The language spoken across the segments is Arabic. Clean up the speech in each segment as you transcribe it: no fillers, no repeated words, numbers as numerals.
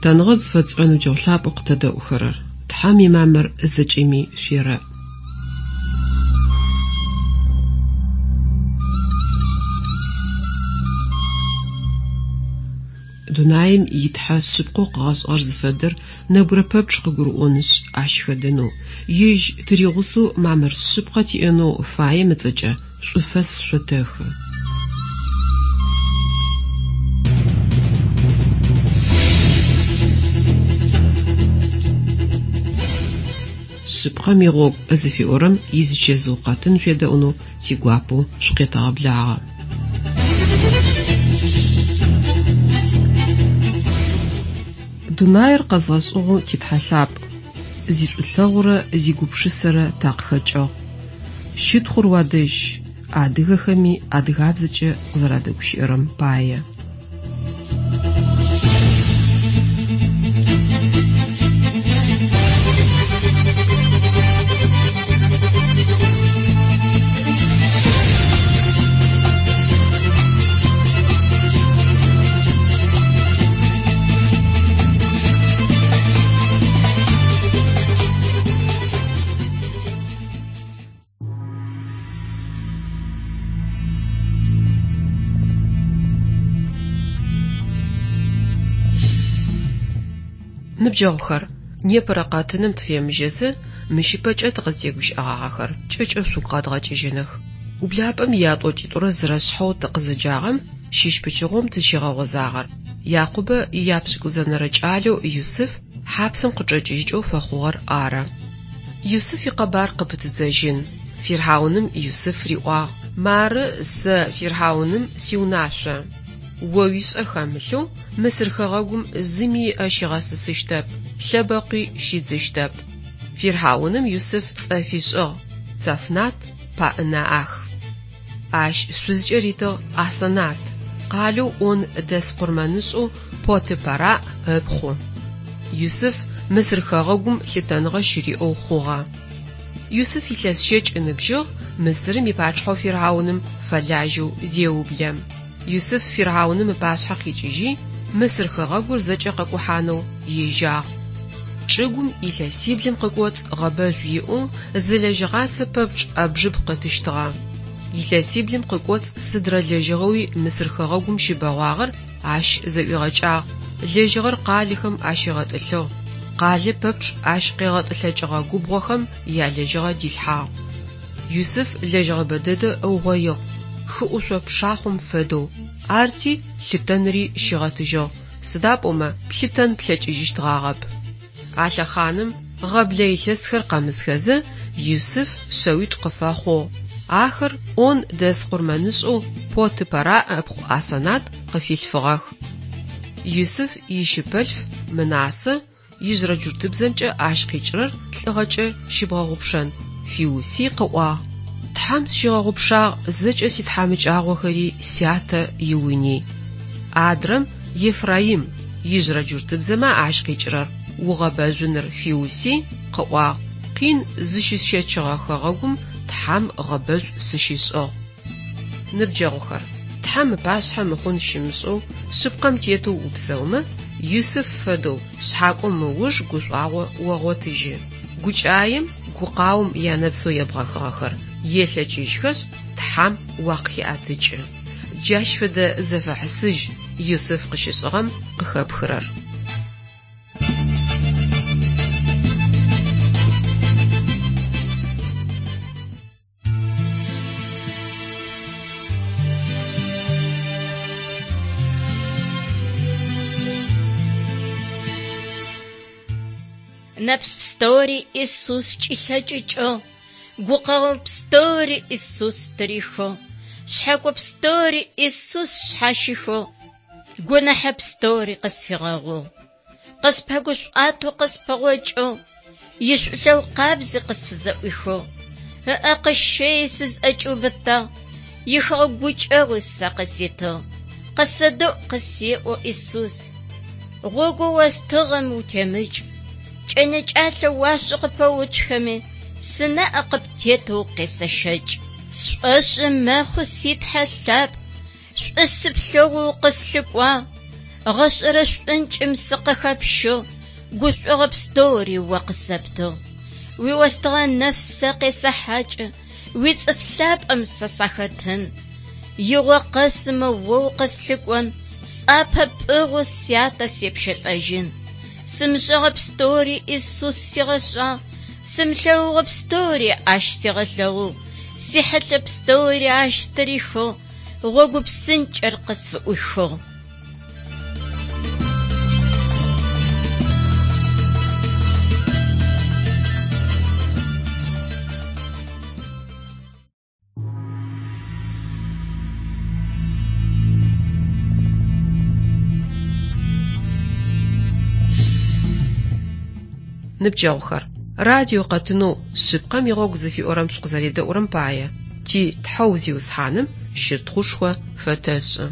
лъытаныгъэ зыфэцӏэну джэулъапӏэу къытэдэӏухэрэр. Тхьам имамэр зэкӏэми шъуерэ. Дунаим итхьэ шъыпкъэу къыгъэшӏэр зыфэдэр нэбгырэ пэпчъ къыгурыӏонышъ ащыхэдэнэу. Ежь тыригъусэу мамэр шъыпкъэ тиӏэнэу фаем ыцӏэкӏэ шъуфэс шъотэхы. Шъыпкъэм игъогу зыфиӏорэм изычезыукъэтын шъуедэӏунэу тигуапэу шъукъетэгъэблагъэ. Дунаир къэзгъэшӏыгъэу титхьэлъапӏ. Зишӏулъэгъурэ зигупшысэрэ такъыхэкӏыгъ. Щытхъур уадэжь адыгэхэми адыгабзэкӏэ къызэрадэгущыӏэрэм пае. Ныбджэгъухэр, непэрэ къэтыным тыфемыжьэзы, мыщыпэкӏэ тыкъызтегущыӏэгъагъэхэр кӏэкӏэ шъугу къэдгъэкӏыжьыныгъ. Ублапӏэм ятӏокӏитӏурэ зырэшъхьэу тыкъызэджагъэм щыщ-пычыгъом тыщигъэгъозагъэр. Якъубэ япшӏыкӏузэнэрэ кӏалэу Юсыф хьапсым къычӏэкӏыжькӏэу фэхъугъэр ары. Юсыф икъэбар къыпытыдзэжьын. Фирхьауным Юсыф риӏуагъ: «Мары, сэ Фирхьауным сиунашъо. О уишӏэ хэмылъэу Мысыр хэгъэгум зыми щигъэсысыщтэп, лъэбэкъуи щидзыщтэп». Фирхьауным Юсыф цӏэ фишӏыгъ: Цэфнат, Паӏынаах. Ащ шъузыкӏэ ритыгъ Асэнат. Къалэу ӏон дэс къурмэнышӏэу Потыпара ыпхъу. Юсыф Мысыр хэгъэгум лъытэныгъэ щыриӏэу хъугъэ. Юсыф илъэс щэкӏ ныбжьыгъ Мысырым ипачхьэу Фирхьауным фэлажьэу зеублэ. Юсыф Фирхьауным ыпашъхьэ къикӏыжьи Мысыр хэгъэгур зэкӏэ къэкӏухьанэу ежьагъ. Чӏыгум илъэсиблым къыкӏоцӏ гъэбэжъу иӏэу зылэжьыгъацэ пэпчӏ ӏэбжъыб къытыщтыгъэ. Илъэсиблым къыкӏоцӏ сыдрэ лэжьыгъэуи Мысыр хэгъэгум щыбэгъуагъэр ащ зэӏуигъэкӏагъ. Лэжьыгъэр къалэхэм ащигъэтӏылъыгъ. Къалэ пэпчӏ ащ къегъэтӏылъэкӏыгъэ губгъохэм ялэжьыгъэ дилъхьагъ. Юсыф лэжьыгъэ бэдэдэ ыугъоигъу, хыӏушъо пшахъом фэдэу. Арти лъытэнри щигъэтыжьыгъ. Сыда пӏомэ плъытэн плъэкӏыжьыщтыгъагъэп. А лъэхъаным гъэблэ илъэсхэр къэмысхэзэ Юсыф шъэуитӏу къыфэхъугъ. Ахэр ӏон дэс къурмэнышӏэу Потыпара ыпхъу Асэнат къыфилъфыгъэх. Юсыф ищыпэлъф Мынасэ ижърэ джуртыбзэмкӏэ ащ къикӏырэр лӏыгъэкӏэ щыбгъэгъупшэн Фиуси къыӏуагъ. Тхьам сщигъэгъупшагъ зэкӏэ ситхьамыкӏагъохэри сятэ иуни. Адрэм Ефраим ижърэ джуртыбзэмэ ащ къикӏырэр угъэбэжъуныр Фиуси къыӏуагъ. Къин зыщысщэчыгъэ хэгъэгум Тхьам гъэбэжъу сыщишӏыгъ. Ныбджэгъухэр, Тхьам ыпашъхьэ мыхъун щымышӏэу шъыпкъэм тетэу упсэумэ, Юсыф фэдэу шъхьакӏо мыуж гушӏуагъо огъотыжьы. Гукӏаем, гукъаум янэпсэу ебгъэхыгъэхэр елъэкӏыжьхэшъ Тхьам уакъхиӏэтыкӏы. Джащ фэдэ зэфэхьысыжь Юсыф къыщышӏыгъэм къыхэпхырэр. Нэпс пстори Иисус кӏилъэкӏыкӏо, гукъэгъо пстори Иисус тырихо, шъхьэкӏо пстори Иисус шъхьащихо, гуэнэхьэ пстори къысфигъэгъо, къыспэгушӏуатэу къыспэгъокӏо, ишӏулъэу къабзи къысфызэӏуихо, ыӏэ къысщей сызӏэкӏыубытагъ, ихыгъэ гукӏэгъу сэ къыситыгъ, къысэдэӏу къысеӏо Иисус, гъогу остыгъэм утемыкӏ, кӏэнэкӏалъэ уашӏэ къыпэутхэми, сынэӏэ къыптетэу къесэшэкӏ. Шӏошӏы мэхъу ситхьэлъап, шӏусыплъэгъу къыслъыкӏуа, غشرشنچم سقخبشو غشغ بستوري وقسبتو ويوستغ نفس قسحاج ويصفلاب امسسختن يغ قسم وقسلكون صابب اغسياتا سيبشتاجين سمشغ بستوري إسوس سيغشا سملوغ بستوري عش سيغلو سيحل بستوري عش تريخو غوغو بسنج ارقص فأخو نبجاوخر راديو قطنو شبقم يغوغ زفي أورام شقزاريدا أورام بايا تي تحوزي وصحانم شرطخوشخوا فتاش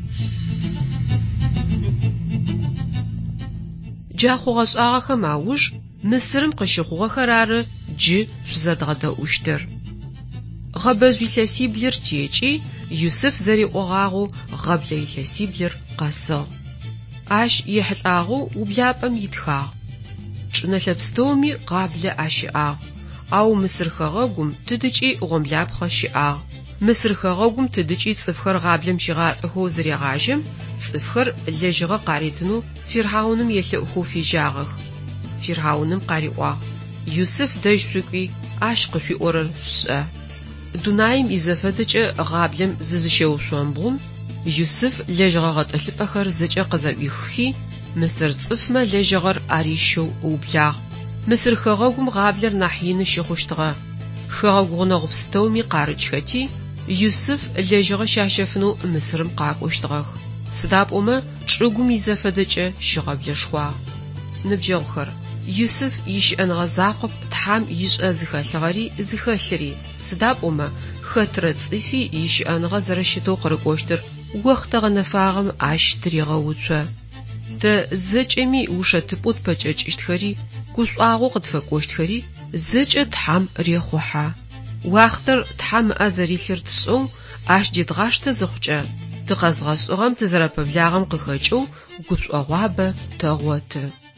جاخو غشآغا ماوج مصرم قشخوغا خرار جي شزادغدا أوشتر غبزوي لسيبلر تيجي يوسف زري أغاغو غبلي لسيبلر قصاغ عاش يحلآغو وبيابم يتخاغ نلبستومي قابل أشياء أو مصر خغاقم تدجي غملاب خشياء مصر خغاقم تدجي صفخر قابل مشغال هو زري غاجم صفخر اللجغة قاريتنو فرعونم يلقه في جاغه فرعونم قارئوا يوسف دج سوكي عشق في أورر شاء دونايم إذا فتج قابل ززشو شوانبوم يوسف لجغة غطلبخر زجا قزاويخي مصر صفما لجغر أريشو وبلاغ مصر خغاقم غابلر ناحين شخوشتغا خغاقونا غبستومي قارجخاتي يوسف لجغة شاشفنو مصرم قاقوشتغاخ صداب أما تشغم يزفدج شغابلشخوا نبجغخر يوسف يش أنغزاقب تحام يش أزخالغري زخالري صداب أما خطرت صيفي يش أنغزرشتو قرقوشتر وقتغ نفاغم عش تريغوتشا تا زجمي وشتبوت بججشتخري كوسواغو قدفكوشتخري زج تحام ريخوحا واختر تحام ازري خرتسو اش ديدغاشت زخجا تغزغسوغم تزراببلاغم قخچو كوسواغوابه تغوت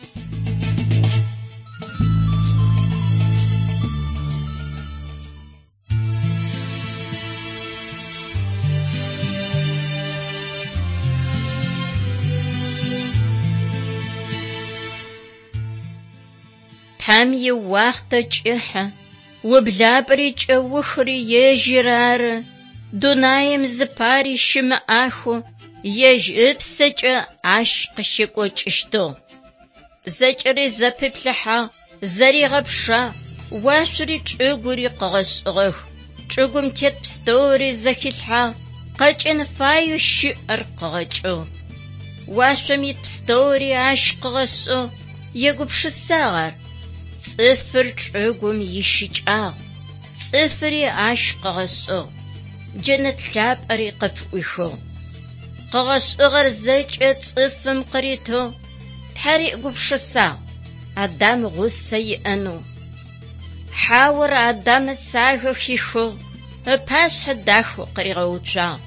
هم يوقت جحا وبلابريج وخري يجرار دونايم زباري شم آخو يجب سجا عشق شكوچشتو زجري زببلحا زري غبشا واشري چغوري قغشغه چغم تيت بستوري زكيلحا قجن فايو شئر قغچو واشميت بستوري عشق غشو يغبش الساغر صفر چغم يشجع صفري عشق غشو جنت لاب أريقف ويشو قغش أغر زيج صفم قريتو تحريق بشسا عدام غسي أنو حاور عدام الساغو خيشو باش حداخو قريغوتشا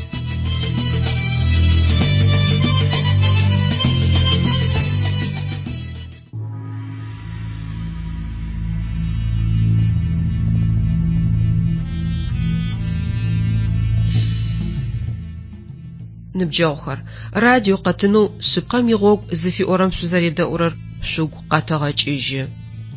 نبجاوخر راديو قطنو سبقام يغوغ زفي أورام سوزاري دا أورار سوق قطغا چيجي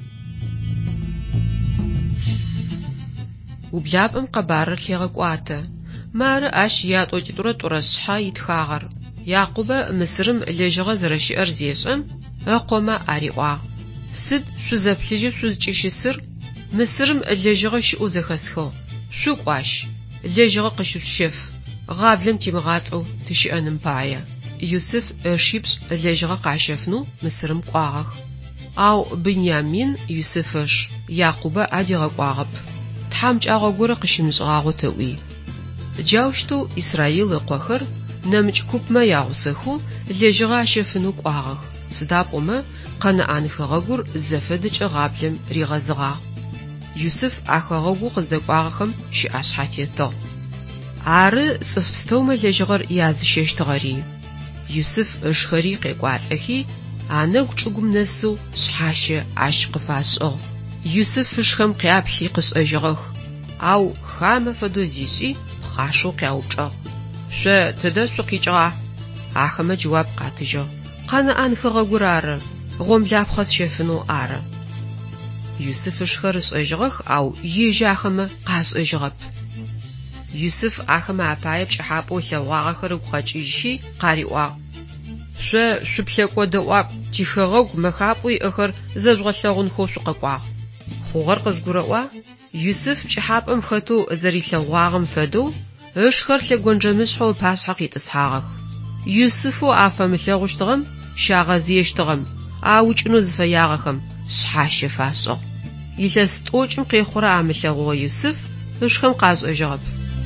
وبلابم قبار ليغا قواتا مار أش ياتو جدورة تورسحا يتخاغر يعقوبة مصرم لجغا زرشي أرزيشم أقوما أريقوا سد سوزابلجي سوزجيشي سر مصرم لجغا شئو زخسخو سوق واش لجغا قشوف شف غابلم تيمغاتو تشيئنم بايا يوسف شيبس لجغا قاشفنو مصرم قواغخ أو بنيامين يوسفش يعقوبة أديغا قواغب تحامج أغاقورا قشمش غاغو توي جاوشتو إسرائيل قوخر نمج كوبما ياغسخو لجغا شفنو قواغخ صدابوما قناعان خغاقور زفدج غابلم ريغازغا يوسف أخغاقو قزدقواغخم شي أشحاتيتو عار صفستوما لجغر يازشيشتغري Юсыф ышхари къекӏуалӏэхи анэгу чӏыгум нэсэу шъхьащэ ащ къыфашӏыгъ. Юсыф ышхэм къяплъи къышӏэжьыгъэх, ау хамэ фэдэу зишӏи пхъашэу къяупчӏыгъ. Шъо тыдэ шъукъикӏыгъа? Ахэмэ джавап къатыжьыгъ. Къанэӏан хэгъэгур ары, гъомлапхъэ тщэфынэу ары. Юсыф ышхэр ышӏэжьыгъэх, ау ежь ахэмэ къашӏэжьыгъэп. Юсыф ахэмэ апае пкӏыхьапӏэу лъэгъуагъэхэр ыгу къэкӏыжьхи къариӏуагъ. Шъо шъуплъэкӏо дэӏуакӏу тихэгъэгу мэхапӏэу иӏэхэр зэжъугъэлъэгъунхэу шъукъэкӏуагъ. Хъугъэр къызгурыӏуа? Юсыф пкӏыхьапӏэм хэтэу зэрилъэгъуагъэм фэдэу ышхэр лъэгонжэмышъхьэу пашъхьэ къитӏысхьагъэх. Юсыфу афэмылъэгъущтыгъэм щагъэзещтыгъэм аукӏынэу зыфэягъэхэм шъхьащэ фашӏыгъ. Илъэс тӏокӏым къехъурэ амылъэгъугъэ Юсыф ышхэм къашӏэжьыгъэп.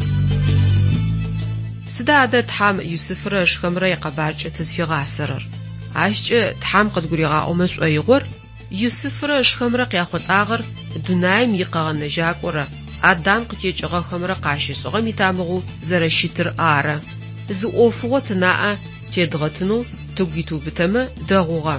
Сыда адэ Тхьам Юсыфрэ ышхэмрэ икъэбаркӏэ тызфигъасэрэр? Ащкӏэ Тхьам къыдгуригъаӏомэ шӏоигъор Юсыфрэ ышхэмрэ къяхъулӏагъэр дунаим икъэгъэнэжьакӏорэ Адам къытекӏыгъэхэмрэ къащишӏыгъэм итамыгъэу зэрэщытыр ары. Зы ӏофыгъо тынаӏэ тедгъэтынэу тыгу итыубытэмэ дэгъугъэ.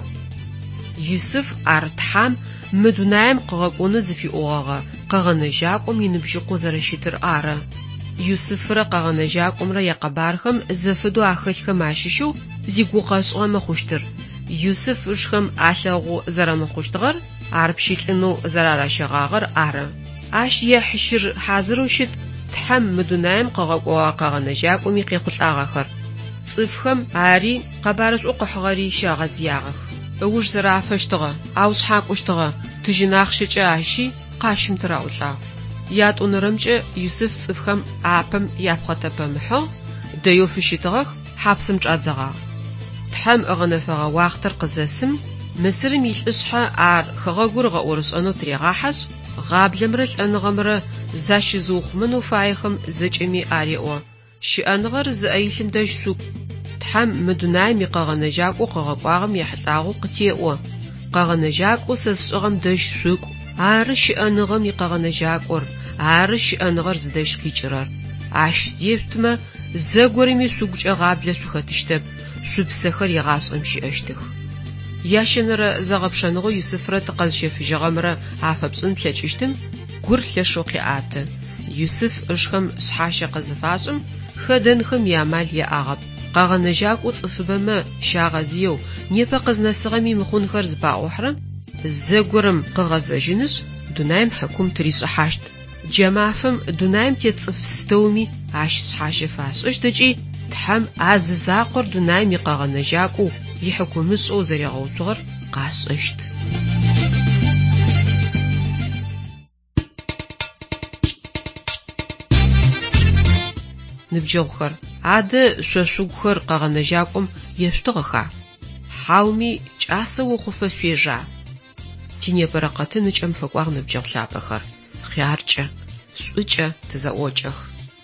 Юсыф ар Тхьам мы дунаим къыгъэкӏонэу зыфиӏогъэгъэ къэгъэнэжьакӏом иныбжьыкъоу зэрэщытыр ары. Юсыфрэ къэгъэнэжьакӏомрэ якъэбархэм зэфэдэу ахэлъхэм ащыщэу зигугъэшӏыгъэмэ хъущтыр. Юсыф ышхэм алъэгъу зэрэмыхъущтыгъэр ар пщылӏынэу зэраращэгъагъэр ары. Ащ ехьыщыр хьазырэу щыт Тхьам мы дунаим къыгъэкӏогъэ къэгъэнэжьакӏоми къехъулӏагъэхэр. Цӏыфхэм ари къэбарышӏоу къыхьыгъэри щагъэзъягъэх. Ыуж зэрафэщтыгъэ, ау шъхьакӏущтыгъэ, тыжьынахъщыкӏэ ащи къащымтыр аӏулӏагъ. Ятӏонэрэмкӏэ Юсыф цӏыфхэм апэм япхъэтэпэмыхьыгъ, дэеу фыщытыгъэх, хьапсым чӏадзэгъагъ. Тхьам ӏыгъэнэфэгъэ уахътэр къызэсым Мысырым илӏышъхьэ ар хэгъэгур гъэӏорышӏэнэу тырегъахьэшъ, гъаблэмрэ лӏэныгъэмрэ защызыухъумэнэу фаехэм зэкӏэми ареӏо: щыӏэныгъэр зы ӏеилъым дэжь шъукӏ. Тхьам мы дунаим икъэгъэнэжьакӏоу къыгъэкӏуагъэм ехьылӏагъэу къытеӏо: къэгъэнэжьакӏоу сэ сшӏыгъэм дэжь шъукӏ. Ары щыӏэныгъэм икъэгъэнэжьакӏор, ары щыӏэныгъэр зыдэжь къикӏырэр. Ащ зештмэ зэгорэми шъугукӏэ гъаблэ шъухэтыщтэп, шъупсэхэр егъашӏэм щыӏэщтых. Ящэнэрэ зэгъэпшэныгъэу Юсыфрэ тыкъэзыщэфыжьыгъэмрэ афэпшӏын плъэкӏыщтым гур лъэшэу къеӏаты. Юсыф ышхэм шъхьащэ къызыфашӏым хэдэнхэм иамал яӏагъэп. Къэгъэнэжьакӏоу цӏыфыбэмэ щагъэзъеу непэ къызнэсыгъэми мыхъунхэр зыпаӏохьэрэм зэгорэм къыгъэзэжьынышъ дунаим хьакум тыришӏыхьащт. Джэмафэм дунаим тет цӏыф стэуми ащ шъхьащэ фашӏыщт ыкӏи Тхьам азызакъор дунаим икъэгъэнэжьакӏоу ихьакумышӏэу зэрегъэуцугъэр къашӏэщт. Ныбджэгъухэр, адэ шъошъугухэр къэгъэнэжьакӏом ешъутыгъэха? Хьауми кӏасэ охъуфэ шъуежьа? Тинепэрэ къэтын ыкӏэм фэкӏуагъ ныбджэгъу лъапӏэхэр. Хъяркӏэ, шӏукӏэ тызэӏокӏэх.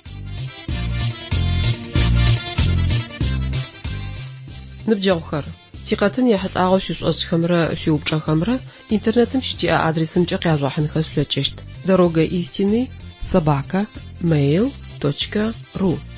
Ныбджэгъухэр, тикъэтын ехьылӏагъэу шъушӏэшъхэмрэ шъуиупчӏэхэмрэ интернетым щытиӏэ адресымкӏэ къяжъуахьынхэ шъулъэкӏыщт: dorogaistины@mail.ru